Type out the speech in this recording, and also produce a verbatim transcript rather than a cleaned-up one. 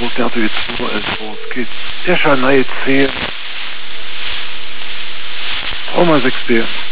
Theater jetzt nur also, es geht sehr schön neue Szenen. Trauma sechs B.